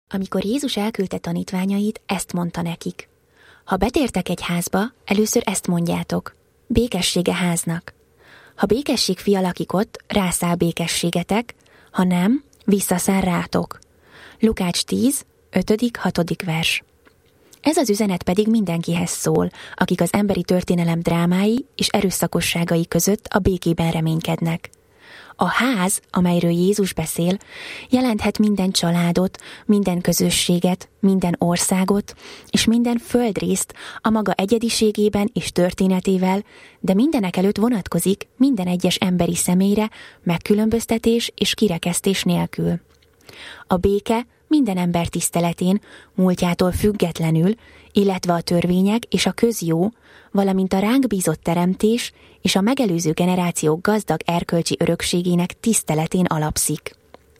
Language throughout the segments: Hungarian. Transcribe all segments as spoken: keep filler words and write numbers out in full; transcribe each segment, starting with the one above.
Amikor Jézus elküldte tanítványait, ezt mondta nekik. Ha betértek egy házba, először ezt mondjátok. Békessége háznak. Ha békesség fia lakik ott, rászáll békességetek, ha nem, visszaszáll rátok. Lukács tíz, ötödik hatodik vers. Ez az üzenet pedig mindenkihez szól, akik az emberi történelem drámái és erőszakosságai között a békében reménykednek. A ház, amelyről Jézus beszél, jelenthet minden családot, minden közösséget, minden országot és minden földrészt a maga egyediségében és történetével, de mindenek előtt vonatkozik minden egyes emberi személyre, megkülönböztetés és kirekesztés nélkül. A béke minden ember tiszteletén, múltjától függetlenül, illetve a törvények és a közjó, valamint a ránk bízott teremtés és a megelőző generációk gazdag erkölcsi örökségének tiszteletén alapszik.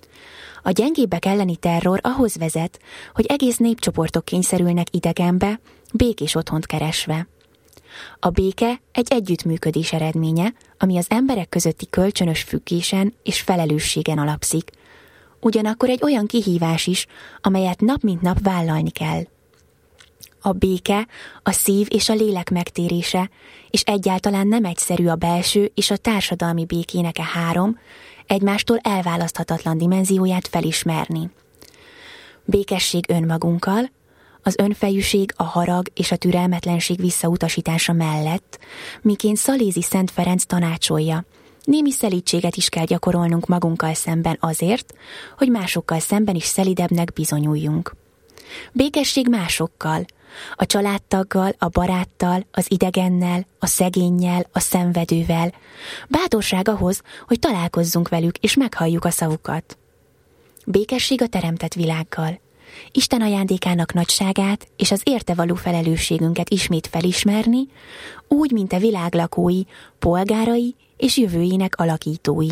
A gyengébbek elleni terror ahhoz vezet, hogy egész népcsoportok kényszerülnek idegenbe, békés otthont keresve. A béke egy együttműködés eredménye, ami az emberek közötti kölcsönös függésen és felelősségen alapszik. Ugyanakkor egy olyan kihívás is, amelyet nap mint nap vállalni kell. A béke, a szív és a lélek megtérése, és egyáltalán nem egyszerű a belső és a társadalmi békének e három, egymástól elválaszthatatlan dimenzióját felismerni. Békesség önmagunkkal, az önfejűség, a harag és a türelmetlenség visszautasítása mellett, miként Szalézi Szent Ferenc tanácsolja, némi szelídséget is kell gyakorolnunk magunkkal szemben azért, hogy másokkal szemben is szelidebbnek bizonyuljunk. Békesség másokkal, a családtaggal, a baráttal, az idegennel, a szegénnyel, a szenvedővel. Bátorság ahhoz, hogy találkozzunk velük és meghalljuk a szavukat. Békesség a teremtett világgal. Isten ajándékának nagyságát és az érte való felelősségünket ismét felismerni, úgy, mint a világ lakói, polgárai és jövőjének alakítói.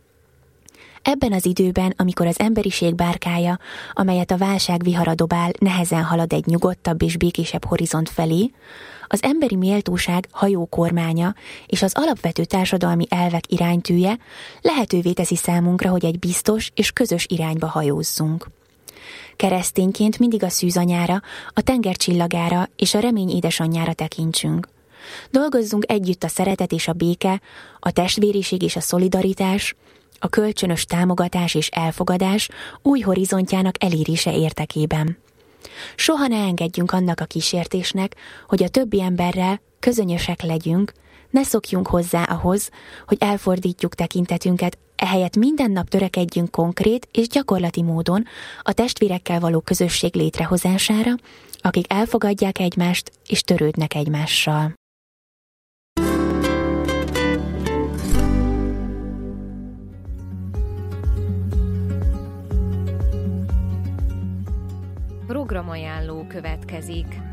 Ebben az időben, amikor az emberiség bárkája, amelyet a válság vihara dobál, nehezen halad egy nyugodtabb és békésebb horizont felé, az emberi méltóság hajókormánya és az alapvető társadalmi elvek iránytűje lehetővé teszi számunkra, hogy egy biztos és közös irányba hajózzunk. Keresztényként mindig a szűzanyára, a tenger csillagára és a remény édesanyjára tekintsünk. Dolgozzunk együtt a szeretet és a béke, a testvériség és a szolidaritás, a kölcsönös támogatás és elfogadás új horizontjának elérése érdekében. Soha ne engedjünk annak a kísértésnek, hogy a többi emberrel közönösek legyünk, ne szokjunk hozzá ahhoz, hogy elfordítjuk tekintetünket, ehelyett minden nap törekedjünk konkrét és gyakorlati módon a testvérekkel való közösség létrehozására, akik elfogadják egymást és törődnek egymással. Programajánló következik.